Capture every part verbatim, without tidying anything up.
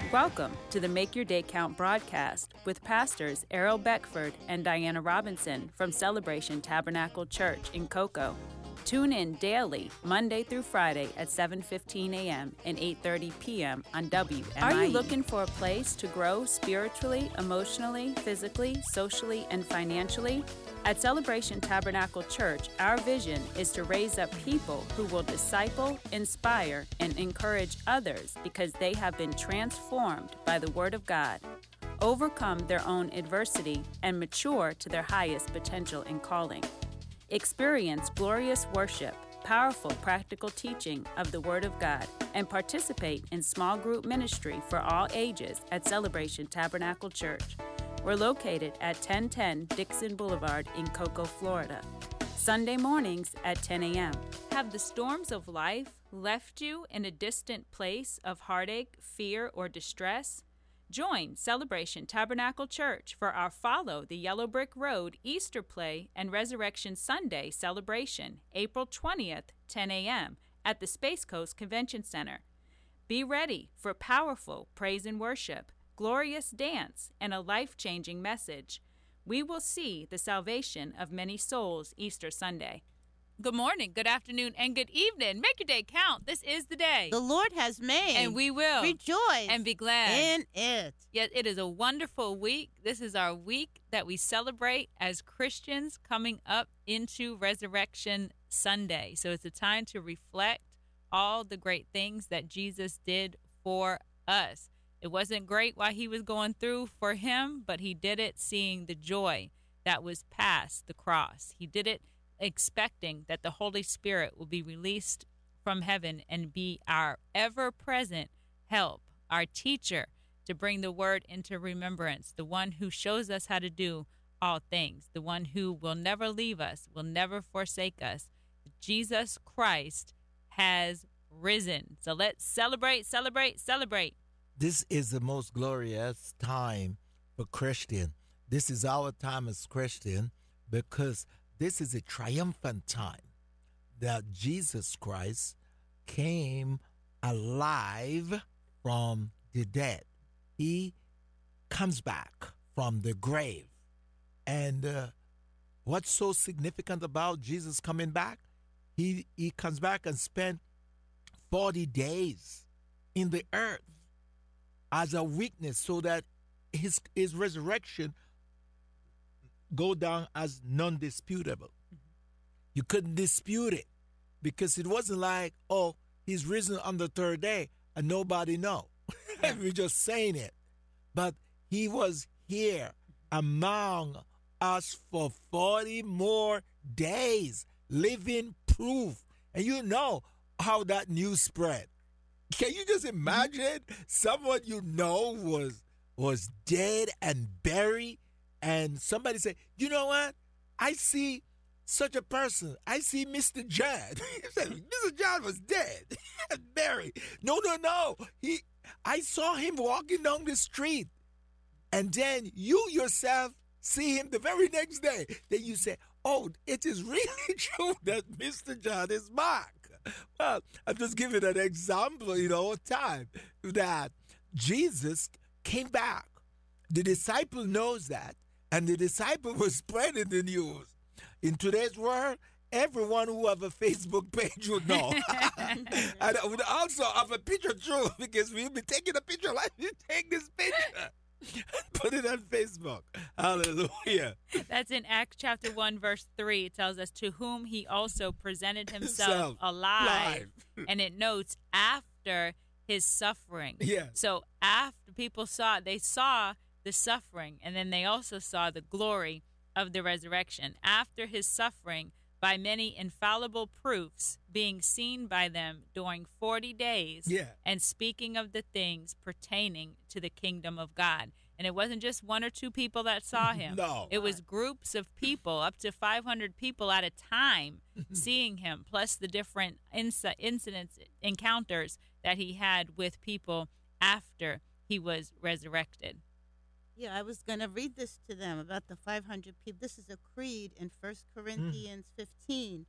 Welcome to the Make Your Day Count broadcast with pastors Errol Beckford and Diana Robinson from Celebration Tabernacle Church in Cocoa. Tune in daily, Monday through Friday at seven fifteen a.m. and eight thirty p.m. on W M I E. Are you looking for a place to grow spiritually, emotionally, physically, socially, and financially? At Celebration Tabernacle Church, our vision is to raise up people who will disciple, inspire, and encourage others because they have been transformed by the Word of God, overcome their own adversity, and mature to their highest potential and calling. Experience glorious worship, powerful practical teaching of the Word of God, and participate in small group ministry for all ages at Celebration Tabernacle Church. We're located at ten ten Dixon Boulevard in Cocoa, Florida. Sunday mornings at ten a.m. Have the storms of life left you in a distant place of heartache, fear, or distress? Join Celebration Tabernacle Church for our Follow the Yellow Brick Road Easter Play and Resurrection Sunday celebration, April twentieth, ten a.m. at the Space Coast Convention Center. Be ready for powerful praise and worship, glorious dance, and a life-changing message. We will see the salvation of many souls Easter Sunday. Good morning, good afternoon, and good evening. Make your day count. This is the day the Lord has made, and we will rejoice and be glad in it. Yes, it is a wonderful week. This is our week that we celebrate as Christians coming up into Resurrection Sunday. So it's a time to reflect all the great things that Jesus did for us. It wasn't great while he was going through for him, but he did it seeing the joy that was past the cross. He did it expecting that the Holy Spirit will be released from heaven and be our ever-present help, our teacher to bring the word into remembrance, the one who shows us how to do all things, the one who will never leave us, will never forsake us. Jesus Christ has risen. So let's celebrate, celebrate, celebrate. This is the most glorious time for Christian. This is our time as Christian because this is a triumphant time that Jesus Christ came alive from the dead. He comes back from the grave. And uh, what's so significant about Jesus coming back? He, he comes back and spent forty days in the earth as a witness so that his his resurrection go down as non-disputable. Mm-hmm. You couldn't dispute it because it wasn't like, oh, he's risen on the third day and nobody know. We're just saying it. But he was here among us for forty more days, living proof. And you know how that news spread. Can you just imagine someone you know was was dead and buried, and somebody say, you know what? I see such a person. I see Mister John. Mister John was dead and buried. No, no, no. He, I saw him walking down the street, and then you yourself see him the very next day. Then you say, oh, it is really true that Mister John is back. Well, I'm just giving an example, you know, of time that Jesus came back. The disciple knows that, and the disciple was spreading the news. In today's world, everyone who have a Facebook page would know. And would also have a picture too, because we'll be taking a picture like you take this picture. Put it on Facebook. Hallelujah. That's in Acts chapter one, verse three. It tells us, to whom he also presented himself Self, alive. live. And it notes, after his suffering. Yeah. So after people saw, they saw the suffering, and then they also saw the glory of the resurrection. After his suffering, by many infallible proofs being seen by them during forty days, yeah. and speaking of the things pertaining to the kingdom of God. And it wasn't just one or two people that saw him. No. It was groups of people, up to five hundred people at a time, seeing him, plus the different inc- incidents, encounters that he had with people after he was resurrected. Yeah, I was going to read this to them about the five hundred people. This is a creed in First Corinthians mm. fifteen.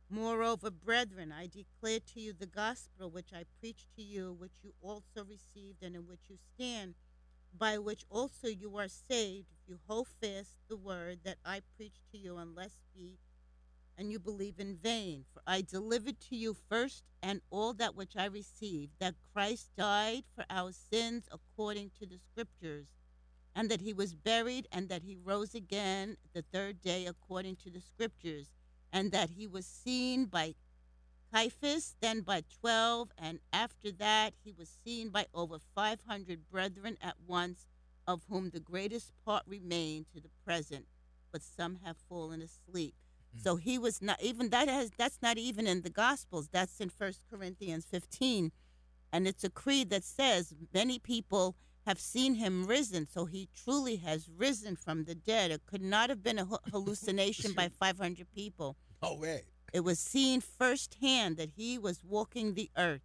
Moreover, brethren, I declare to you the gospel which I preached to you, which you also received, and in which you stand, by which also you are saved, if you hold fast the word that I preached to you, unless be and you believe in vain. For I delivered to you first and all that which I received, that Christ died for our sins according to the Scriptures, and that he was buried, and that he rose again the third day according to the Scriptures, and that he was seen by Cephas, then by twelve, and after that he was seen by over five hundred brethren at once, of whom the greatest part remain to the present, but some have fallen asleep. Mm. So he was not even that has that's not even in the Gospels. That's in First Corinthians fifteen, and it's a creed that says many people have seen him risen. So he truly has risen from the dead. It could not have been a hallucination by five hundred people. No way. It was seen firsthand that he was walking the earth.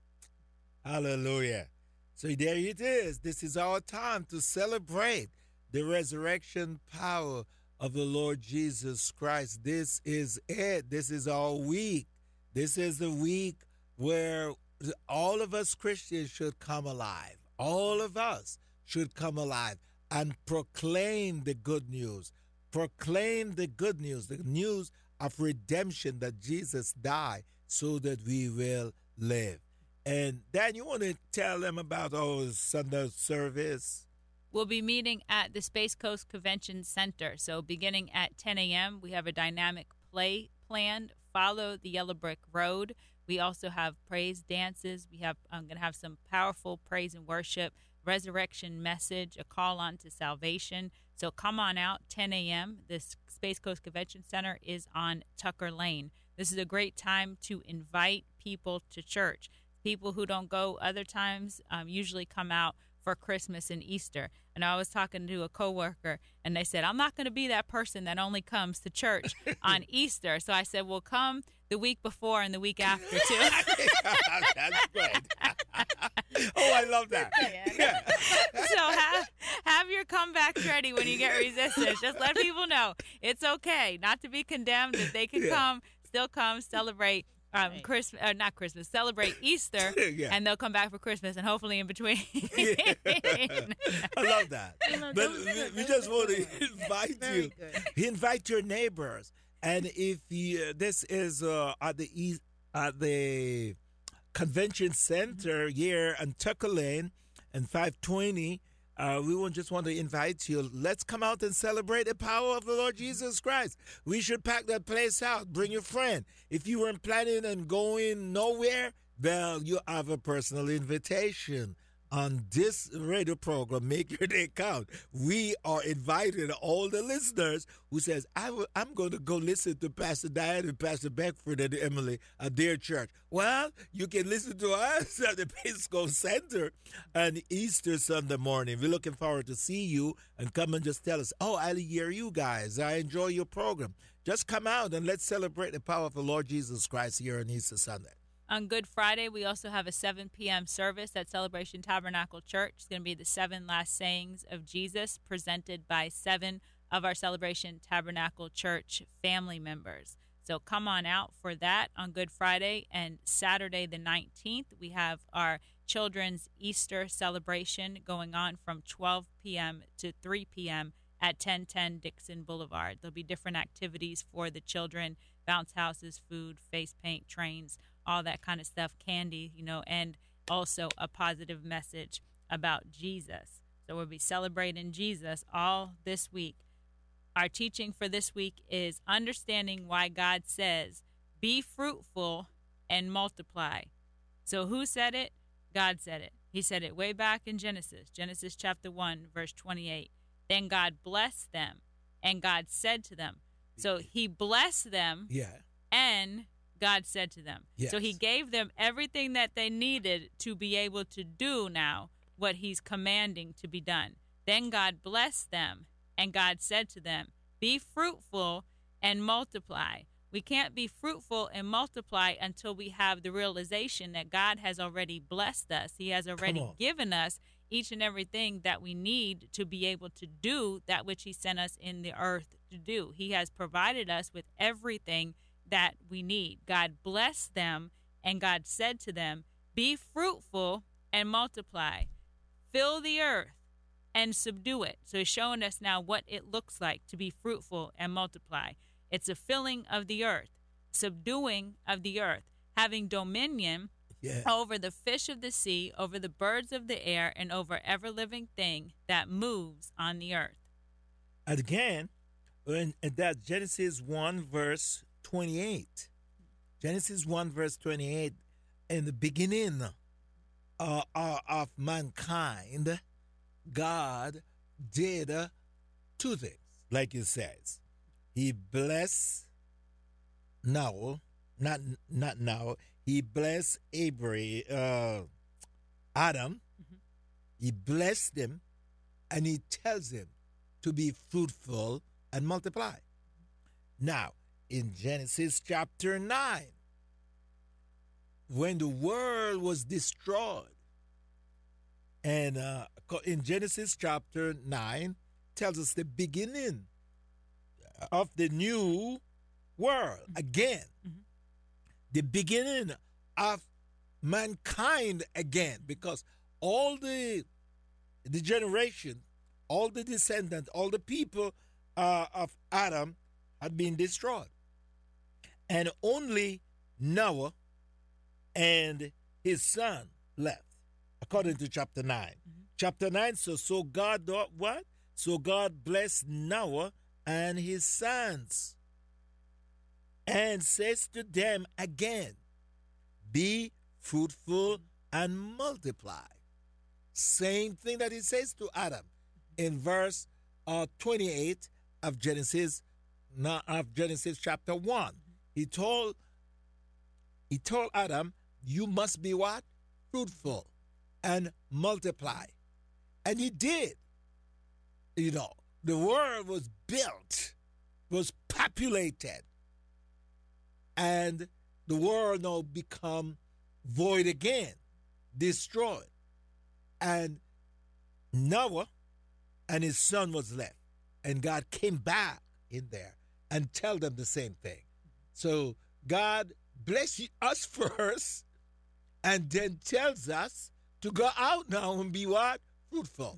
Hallelujah. So there it is. This is our time to celebrate the resurrection power of the Lord Jesus Christ. This is it. This is our week. This is the week where all of us Christians should come alive. All of us should come alive and proclaim the good news. Proclaim the good news, the news of redemption, that Jesus died so that we will live. And Dan, you want to tell them about our Sunday service? We'll be meeting at the Space Coast Convention Center. So beginning at ten a.m., we have a dynamic play planned, Follow the Yellow Brick Road. We also have praise dances. We have I'm going to have some powerful praise and worship, resurrection message, a call on to salvation. So come on out, ten a.m. This Space Coast Convention Center is on Tucker Lane. This is a great time to invite people to church. People who don't go other times um, usually come out for Christmas and Easter. And I was talking to a coworker, and they said, I'm not going to be that person that only comes to church on Easter. So I said, well, come the week before and the week after, too. That's great. Oh, I love that. Yeah. Yeah. So have, have your comebacks ready when you get resistance. Just let people know it's okay not to be condemned, that they can yeah. come, still come, celebrate. Um, right. Christmas, uh, not Christmas, celebrate Easter, yeah. and they'll come back for Christmas, and hopefully in between. Yeah. I love that. But we, we just want to invite you. Good. Invite your neighbors, and if you, this is uh, at the East, at the Convention Center mm-hmm. here on Tucker Lane and five twenty. Uh, we will just want to invite you. Let's come out and celebrate the power of the Lord Jesus Christ. We should pack that place out. Bring your friend. If you weren't planning on going nowhere, well, you have a personal invitation. On this radio program, Make Your Day Count, we are inviting all the listeners who says, I w- I'm going to go listen to Pastor Diane and Pastor Beckford and Emily at their church. Well, you can listen to us at the Pisco Center on Easter Sunday morning. We're looking forward to see you, and come and just tell us, oh, I hear you guys. I enjoy your program. Just come out and let's celebrate the power of the Lord Jesus Christ here on Easter Sunday. On Good Friday, we also have a seven p.m. service at Celebration Tabernacle Church. It's going to be the seven last sayings of Jesus presented by seven of our Celebration Tabernacle Church family members. So come on out for that on Good Friday. And Saturday the nineteenth, we have our children's Easter celebration going on from twelve p.m. to three p.m. at ten ten Dixon Boulevard. There'll be different activities for the children, bounce houses, food, face paint, trains, all that kind of stuff, candy, you know, and also a positive message about Jesus. So we'll be celebrating Jesus all this week. Our teaching for this week is understanding why God says, be fruitful and multiply. So who said it? God said it. He said it way back in Genesis, Genesis chapter one, verse twenty-eight. Then God blessed them, and God said to them. So he blessed them, yeah, and God said to them. Yes. So he gave them everything that they needed to be able to do now what he's commanding to be done. Then God blessed them, and God said to them, be fruitful and multiply. We can't be fruitful and multiply until we have the realization that God has already blessed us. He has already given us each and everything that we need to be able to do that which he sent us in the earth to do. He has provided us with everything that we need. God blessed them, and God said to them, be fruitful and multiply. Fill the earth and subdue it. So he's showing us now what it looks like to be fruitful and multiply. It's a filling of the earth, subduing of the earth, having dominion yeah. over the fish of the sea, over the birds of the air, and over every living thing that moves on the earth. Again, in that Genesis one, verse twenty-eight. Genesis one, verse twenty-eight, in the beginning uh, uh, of mankind, God did uh, two things, like it says. He blessed Noah, not not Noah. He blessed Abraham, uh, Adam. Mm-hmm. He blessed him, and he tells him to be fruitful and multiply. Mm-hmm. Now, in Genesis chapter nine, when the world was destroyed, and uh, in Genesis chapter nine, tells us the beginning of the new world. Mm-hmm. Again, mm-hmm. the beginning of mankind again, because all the the generation, all the descendants, all the people uh, of Adam had been destroyed. And only Noah and his son left, according to chapter nine. Mm-hmm. Chapter nine, so, so God, what? So God blessed Noah and his sons, and says to them again, be fruitful and multiply. Same thing that he says to Adam in verse uh, twenty-eight of Genesis, of Genesis chapter one. He told, he told Adam, you must be what? Fruitful and multiply. And he did. You know, the world was built, was populated, and the world now become void again, destroyed. And Noah and his son was left, and God came back in there and tell them the same thing. So God bless us first, and then tells us to go out now and be what? Fruitful.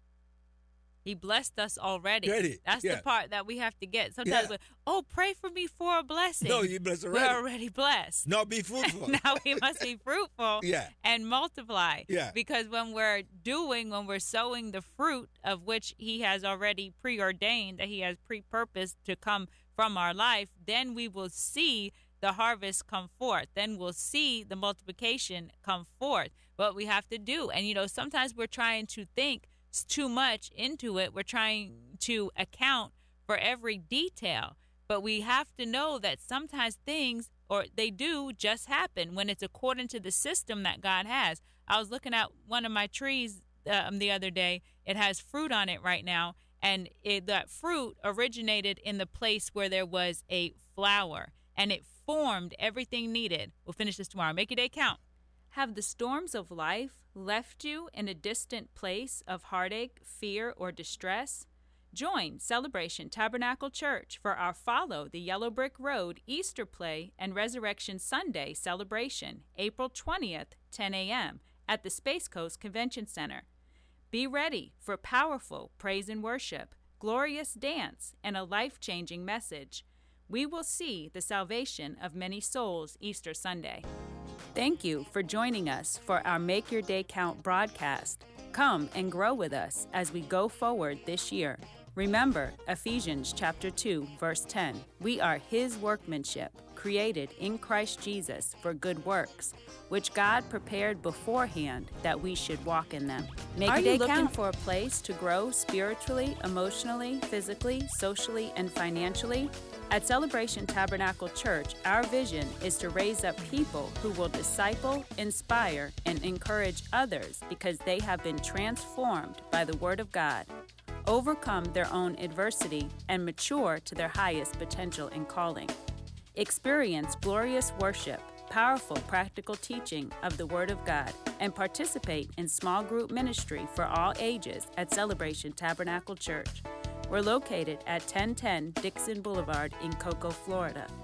He blessed us already. Ready. That's yeah. the part that we have to get. Sometimes, yeah. we, oh, pray for me for a blessing. No, you blessed already. We're already blessed. No, be fruitful. Now we must be fruitful yeah. and multiply. Yeah. Because when we're doing, when we're sowing the fruit of which he has already preordained, that he has pre-purposed to come from our life, then we will see the harvest come forth. Then we'll see the multiplication come forth. What we have to do. And, you know, sometimes we're trying to think too much into it. We're trying to account for every detail, but we have to know that sometimes things, or they do just happen when it's according to the system that God has. I was looking at one of my trees um, the other day. It has fruit on it right now, and it, that fruit originated in the place where there was a flower, and it formed everything needed. We'll finish this tomorrow. Make your day count. Have the storms of life left you in a distant place of heartache, fear, or distress? Join Celebration Tabernacle Church for our Follow the Yellow Brick Road Easter Play and Resurrection Sunday celebration, April twentieth, ten a.m. at the Space Coast Convention Center. Be ready for powerful praise and worship, glorious dance, and a life-changing message. We will see the salvation of many souls Easter Sunday. Thank you for joining us for our Make Your Day Count broadcast. Come and grow with us as we go forward this year. Remember Ephesians chapter two, verse ten. We are his workmanship, created in Christ Jesus for good works, which God prepared beforehand that we should walk in them. Make Are you looking count. for a place to grow spiritually, emotionally, physically, socially, and financially? At Celebration Tabernacle Church, our vision is to raise up people who will disciple, inspire, and encourage others because they have been transformed by the Word of God, overcome their own adversity, and mature to their highest potential and calling. Experience glorious worship, powerful practical teaching of the Word of God, and participate in small group ministry for all ages at Celebration Tabernacle Church. We're located at ten ten Dixon Boulevard in Cocoa, Florida.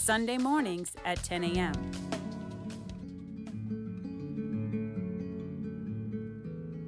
Sunday mornings at ten a.m.